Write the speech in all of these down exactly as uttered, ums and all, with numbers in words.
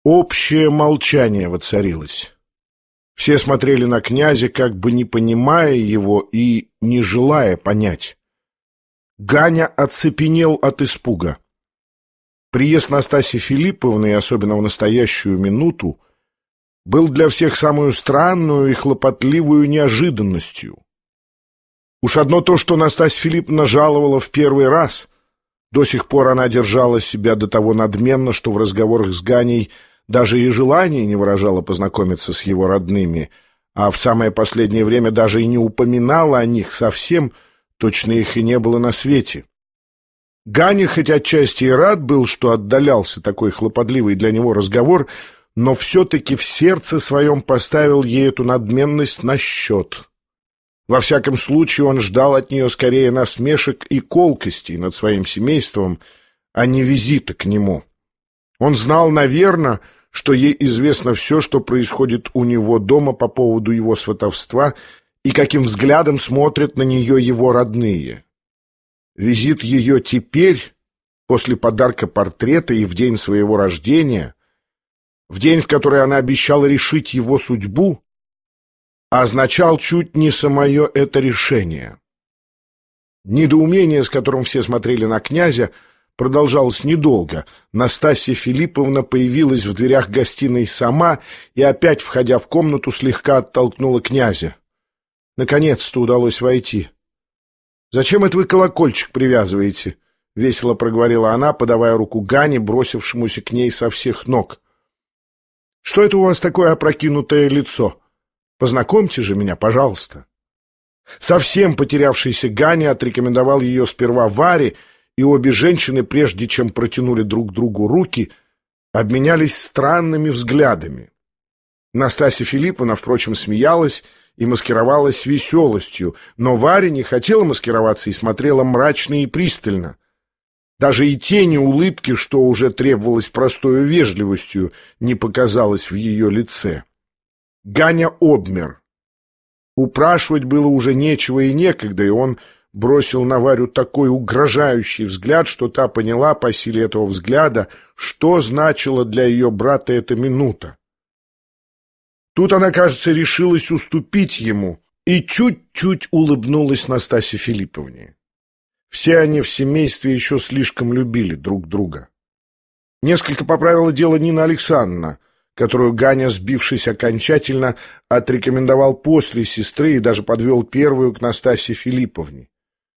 Общее молчание воцарилось. Все смотрели на князя, как бы не понимая его и не желая понять. Ганя оцепенел от испуга. Приезд Настасьи Филипповны, и особенно в настоящую минуту, был для всех самую странную и хлопотливую неожиданностью. Уж одно то, что Настасья Филипповна жаловала в первый раз, до сих пор она держала себя до того надменно, что в разговорах с Ганей даже и желания не выражала познакомиться с его родными, а в самое последнее время даже и не упоминала о них совсем, точно их и не было на свете. Ганя хоть отчасти и рад был, что отдалялся такой хлопотливый для него разговор, но все-таки в сердце своем поставил ей эту надменность на счет. Во всяком случае, он ждал от нее скорее насмешек и колкостей над своим семейством, а не визита к нему. Он знал, наверное, что ей известно все, что происходит у него дома по поводу его сватовства и каким взглядом смотрят на нее его родные. Визит ее теперь, после подарка портрета и в день своего рождения, в день, в который она обещала решить его судьбу, означал чуть не самое это решение. Недоумение, с которым все смотрели на князя, продолжалось недолго. Настасья Филипповна появилась в дверях гостиной сама и, опять входя в комнату, слегка оттолкнула князя. Наконец-то удалось войти. «Зачем это вы колокольчик привязываете?» — весело проговорила она, подавая руку Гане, бросившемуся к ней со всех ног. «Что это у вас такое опрокинутое лицо? Познакомьте же меня, пожалуйста». Совсем потерявшийся Ганя отрекомендовал ее сперва Варе, и обе женщины, прежде чем протянули друг другу руки, обменялись странными взглядами. Настасья Филипповна, впрочем, смеялась и маскировалась веселостью, но Варя не хотела маскироваться и смотрела мрачно и пристально. Даже и тени улыбки, что уже требовалось простою вежливостью, не показалось в ее лице. Ганя обмер. Упрашивать было уже нечего и некогда, и он бросил на Варю такой угрожающий взгляд, что та поняла по силе этого взгляда, что значила для ее брата эта минута. Тут она, кажется, решилась уступить ему и чуть-чуть улыбнулась Настасье Филипповне. Все они в семействе еще слишком любили друг друга. Несколько поправила дело Нина Александровна, которую Ганя, сбившись окончательно, отрекомендовал после сестры и даже подвел первую к Настасье Филипповне.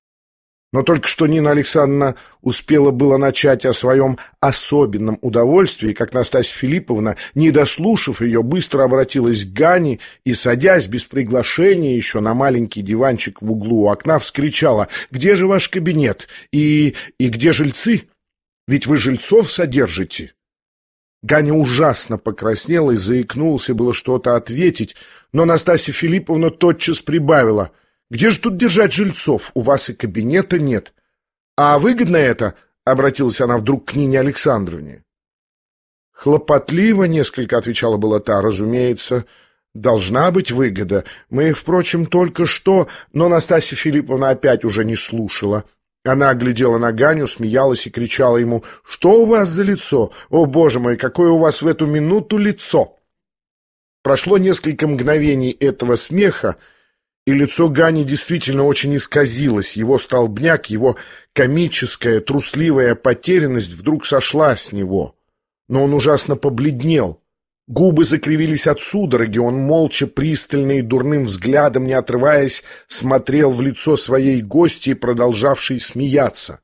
Но только что Нина Александровна успела было начать о своем особенном удовольствии, как Настасья Филипповна, не дослушав ее, быстро обратилась к Гане и, садясь без приглашения еще на маленький диванчик в углу у окна, вскричала: «Где же ваш кабинет? И, и где жильцы? Ведь вы жильцов содержите». Ганя ужасно покраснела и заикнулся было что-то ответить, но Настасья Филипповна тотчас прибавила: «Где же тут держать жильцов? У вас и кабинета нет». «А выгодно это?» — обратилась она вдруг к Нине Александровне. «Хлопотливо несколько», — отвечала была та, — «разумеется, должна быть выгода. Мы, впрочем, только что...» Но Настасья Филипповна опять уже не слушала. Она глядела на Ганю, смеялась и кричала ему: «Что у вас за лицо? О, боже мой, какое у вас в эту минуту лицо!» Прошло несколько мгновений этого смеха, и лицо Гани действительно очень исказилось, его столбняк, его комическая, трусливая потерянность вдруг сошла с него. Но он ужасно побледнел. Губы закривились от судороги, он молча, пристально и дурным взглядом, не отрываясь, смотрел в лицо своей гостьи, продолжавшей смеяться.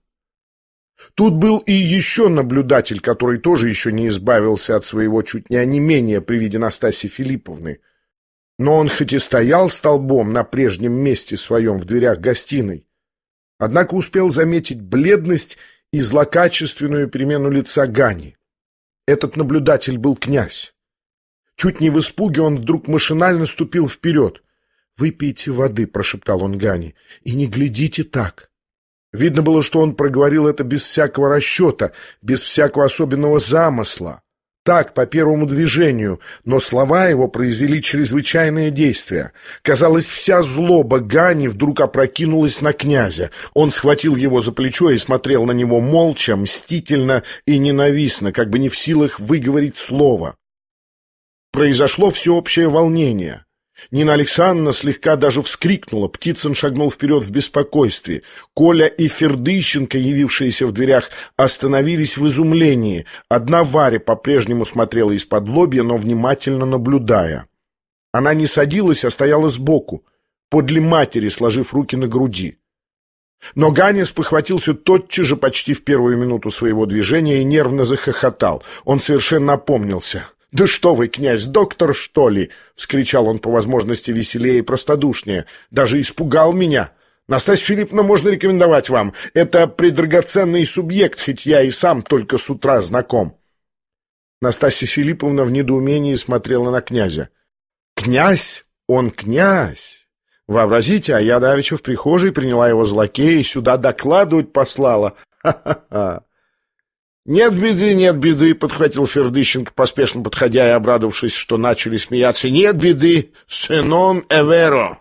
Тут был и еще наблюдатель, который тоже еще не избавился от своего чуть не онемения при виде Настасьи Филипповны. Но он хоть и стоял столбом на прежнем месте своем в дверях гостиной, однако успел заметить бледность и злокачественную перемену лица Гани. Этот наблюдатель был князь. Чуть не в испуге он вдруг машинально ступил вперед. «Выпейте воды», — прошептал он Гане, — «и не глядите так». Видно было, что он проговорил это без всякого расчета, без всякого особенного замысла. Так, по первому движению, но слова его произвели чрезвычайное действие. Казалось, вся злоба Гани вдруг опрокинулась на князя. Он схватил его за плечо и смотрел на него молча, мстительно и ненавистно, как бы не в силах выговорить слово. Произошло всеобщее волнение. Нина Александровна слегка даже вскрикнула, Птицын шагнул вперед в беспокойстве. Коля и Фердыщенко, явившиеся в дверях, остановились в изумлении. Одна Варя по-прежнему смотрела из-под лобья, но внимательно наблюдая. Она не садилась, а стояла сбоку, подле матери, сложив руки на груди. Но Ганя спохватился тотчас же, почти в первую минуту своего движения, и нервно захохотал. Он совершенно опомнился. «Да что вы, князь, доктор, что ли?» — вскричал он по возможности веселее и простодушнее. «Даже испугал меня. Настасья Филипповна, можно рекомендовать вам. Это предрагоценный субъект, хоть я и сам только с утра знаком». Настасья Филипповна в недоумении смотрела на князя. «Князь? Он князь! Вообразите, а я давеча в прихожей приняла его за лакея и сюда докладывать послала. Ха-ха-ха!» «Нет беды, нет беды», — подхватил Фердыщенко, поспешно подходя и обрадовавшись, что начали смеяться. «Нет беды, сенон эверо»,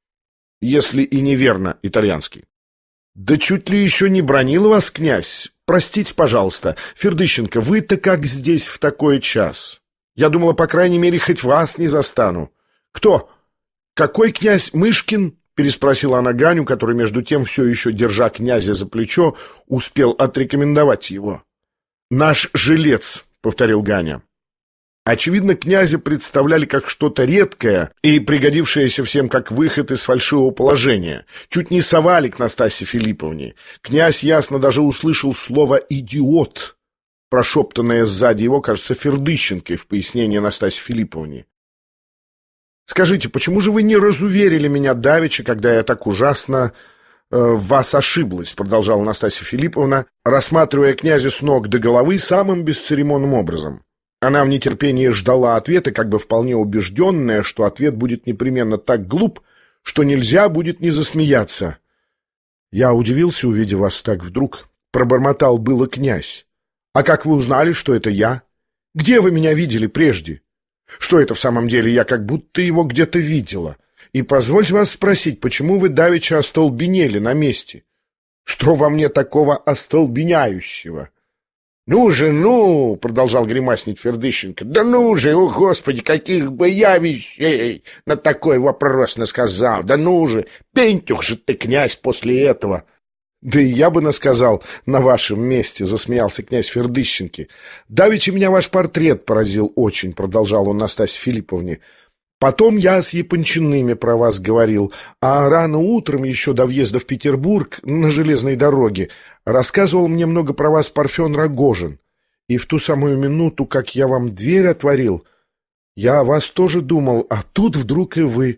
если и неверно итальянский. «Да чуть ли еще не бранил вас, князь? Простите, пожалуйста, Фердыщенко, вы-то как здесь в такой час? Я думала, по крайней мере, хоть вас не застану». «Кто? Какой князь Мышкин?» — переспросила она Ганю, который, между тем, все еще, держа князя за плечо, успел отрекомендовать его. «Наш жилец», — повторил Ганя. Очевидно, князя представляли как что-то редкое и пригодившееся всем как выход из фальшивого положения. Чуть не совали к Настасье Филипповне. Князь ясно даже услышал слово «идиот», прошептанное сзади его, кажется, Фердыщенкой в пояснении Настасье Филипповне. «Скажите, почему же вы не разуверили меня давеча, когда я так ужасно э, в вас ошиблась?» — продолжала Настасья Филипповна, рассматривая князя с ног до головы самым бесцеремонным образом. Она в нетерпении ждала ответа, как бы вполне убежденная, что ответ будет непременно так глуп, что нельзя будет не засмеяться. «Я удивился, увидев вас так вдруг», — пробормотал было князь. «А как вы узнали, что это я? Где вы меня видели прежде? Что это в самом деле? Я как будто его где-то видела. И позвольте вас спросить, почему вы давеча остолбенели на месте? Что во мне такого остолбеняющего?» «Ну же, ну!» — продолжал гримаснить Фердыщенко. «Да ну же, о господи, каких бы я вещей на такой вопрос насказал! Да ну же, пентюх же ты, князь, после этого!» «Да и я бы насказал на вашем месте», — засмеялся князь Фердыщенко. «Давеча меня ваш портрет поразил очень», — продолжал он Настасье Филипповне. «Потом я с Япончиными про вас говорил, а рано утром, еще до въезда в Петербург, на железной дороге, рассказывал мне много про вас Парфен Рогожин. И в ту самую минуту, как я вам дверь отворил, я о вас тоже думал, а тут вдруг и вы».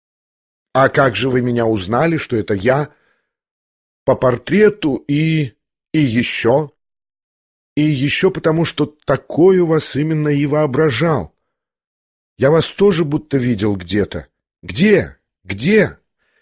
«А как же вы меня узнали, что это я?» «По портрету и... и еще...» «И еще потому, что такой у вас именно и воображал. Я вас тоже будто видел где-то». «Где? Где?»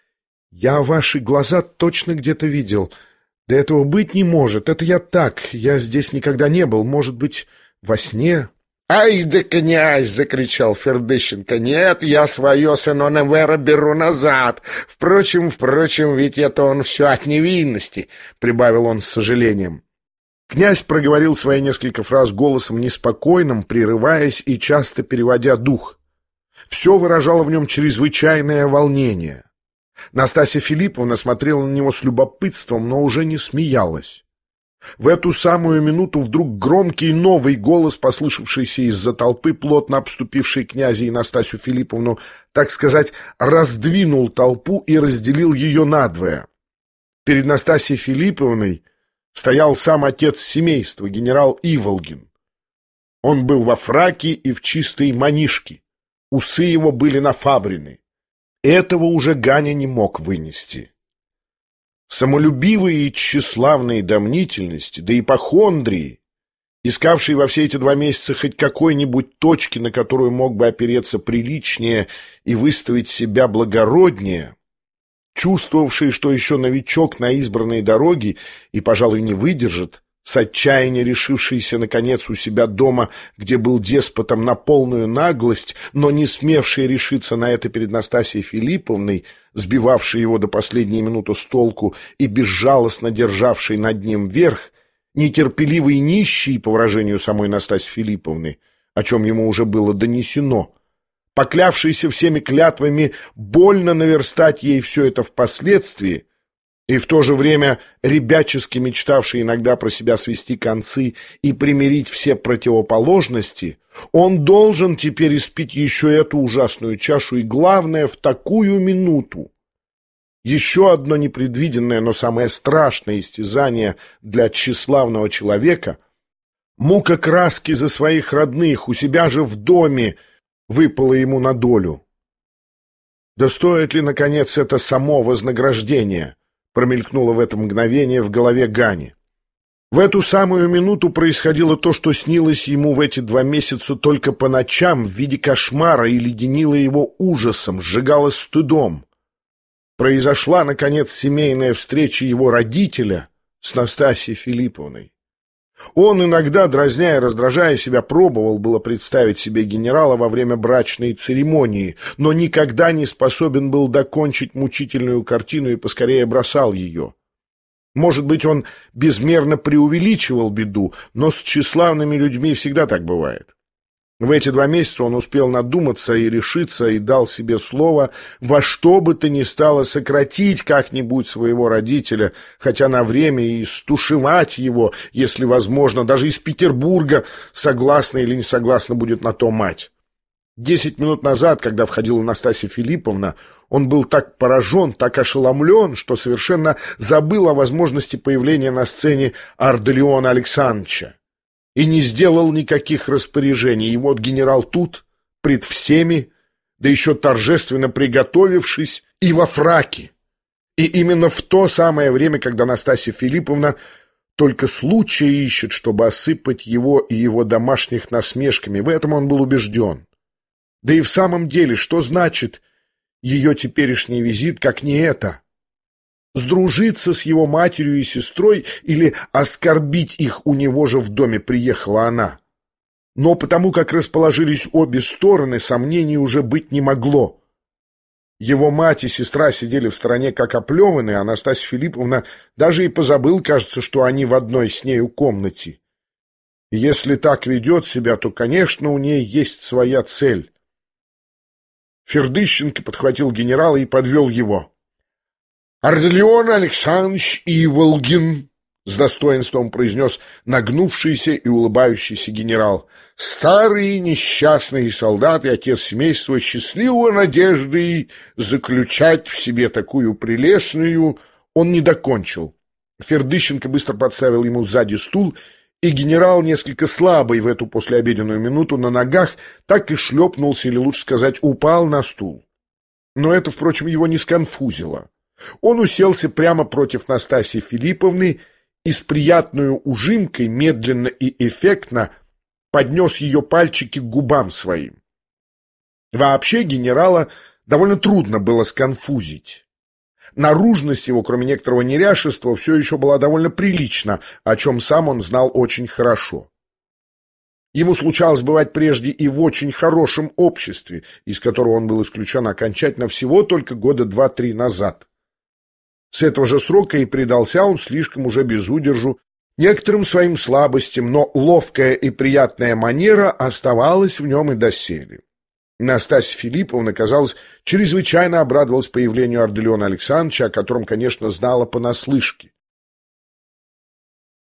«Я ваши глаза точно где-то видел. Да этого быть не может. Это я так. Я здесь никогда не был. Может быть, во сне?» «Ай да князь!» — закричал Фердыщенко. «Нет, я свое сенон эверо беру назад. Впрочем, впрочем, ведь это он все от невинности», — прибавил он с сожалением. Князь проговорил свои несколько фраз голосом неспокойным, прерываясь и часто переводя дух. Все выражало в нем чрезвычайное волнение. Настасья Филипповна смотрела на него с любопытством, но уже не смеялась. В эту самую минуту вдруг громкий новый голос, послышавшийся из-за толпы, плотно обступившей князя и Настасью Филипповну, так сказать, раздвинул толпу и разделил ее надвое. Перед Настасьей Филипповной стоял сам отец семейства, генерал Иволгин. Он был во фраке и в чистой манишке. Усы его были нафабрены. Этого уже Ганя не мог вынести. Самолюбивые и тщеславные до мнительности, да ипохондрии, искавшие во все эти два месяца хоть какой-нибудь точки, на которую мог бы опереться приличнее и выставить себя благороднее, чувствовавшие, что еще новичок на избранной дороге и, пожалуй, не выдержит, с отчаяния решившийся, наконец, у себя дома, где был деспотом, на полную наглость, но не смевший решиться на это перед Настасьей Филипповной, сбивавший его до последней минуты с толку и безжалостно державший над ним верх, нетерпеливый и нищий, по выражению самой Настасьи Филипповны, о чем ему уже было донесено, поклявшийся всеми клятвами больно наверстать ей все это впоследствии, и в то же время ребячески мечтавший иногда про себя свести концы и примирить все противоположности, он должен теперь испить еще эту ужасную чашу, и главное, в такую минуту. Еще одно непредвиденное, но самое страшное истязание для тщеславного человека — мука краски за своих родных, у себя же в доме, выпало ему на долю. Да стоит ли, наконец, это само вознаграждение? Промелькнуло в это мгновение в голове Гани. В эту самую минуту происходило то, что снилось ему в эти два месяца только по ночам в виде кошмара и леденило его ужасом, сжигало стыдом. Произошла, наконец, семейная встреча его родителя с Настасьей Филипповной. Он иногда, дразня и раздражая себя, пробовал было представить себе генерала во время брачной церемонии, но никогда не способен был докончить мучительную картину и поскорее бросал ее. Может быть, он безмерно преувеличивал беду, но с тщеславными людьми всегда так бывает. В эти два месяца он успел надуматься и решиться, и дал себе слово во что бы то ни стало сократить как-нибудь своего родителя, хотя на время и стушевать его, если возможно, даже из Петербурга, согласна или не согласна будет на то мать. Десять минут назад, когда входила Настасья Филипповна, он был так поражен, так ошеломлен, что совершенно забыл о возможности появления на сцене Ардалиона Александровича и не сделал никаких распоряжений. И вот генерал тут, пред всеми, да еще торжественно приготовившись, и во фраке. И именно в то самое время, когда Настасья Филипповна только случая ищет, чтобы осыпать его и его домашних насмешками. В этом он был убежден. Да и в самом деле, что значит ее теперешний визит, как не это? Сдружиться с его матерью и сестрой или оскорбить их у него же в доме приехала она. Но потому как расположились обе стороны, сомнений уже быть не могло. Его мать и сестра сидели в стороне как оплеванные, а Настасья Филипповна даже и позабыл, кажется, что они в одной с нею комнате. И если так ведет себя, то, конечно, у ней есть своя цель. Фердыщенко подхватил генерала и подвел его. «Ардалион Александрович Иволгин», — с достоинством произнес нагнувшийся и улыбающийся генерал, «старый несчастный солдат и отец семейства, счастливого надеждой заключать в себе такую прелестную...» Он не докончил. Фердыщенко быстро подставил ему сзади стул, и генерал, несколько слабый в эту послеобеденную минуту на ногах, так и шлепнулся, или лучше сказать, упал на стул. Но это, впрочем, его не сконфузило. Он уселся прямо против Настасьи Филипповны и с приятной ужимкой, медленно и эффектно, поднес ее пальчики к губам своим. Вообще генерала довольно трудно было сконфузить. Наружность его, кроме некоторого неряшества, все еще была довольно прилична, о чем сам он знал очень хорошо. Ему случалось бывать прежде и в очень хорошем обществе, из которого он был исключен окончательно всего только года два-три назад. С этого же срока и предался он слишком уже без удержу некоторым своим слабостям, но ловкая и приятная манера оставалась в нем и доселе. Настасья Филипповна, казалось, чрезвычайно обрадовалась появлению Ардалиона Александровича, о котором, конечно, знала понаслышке.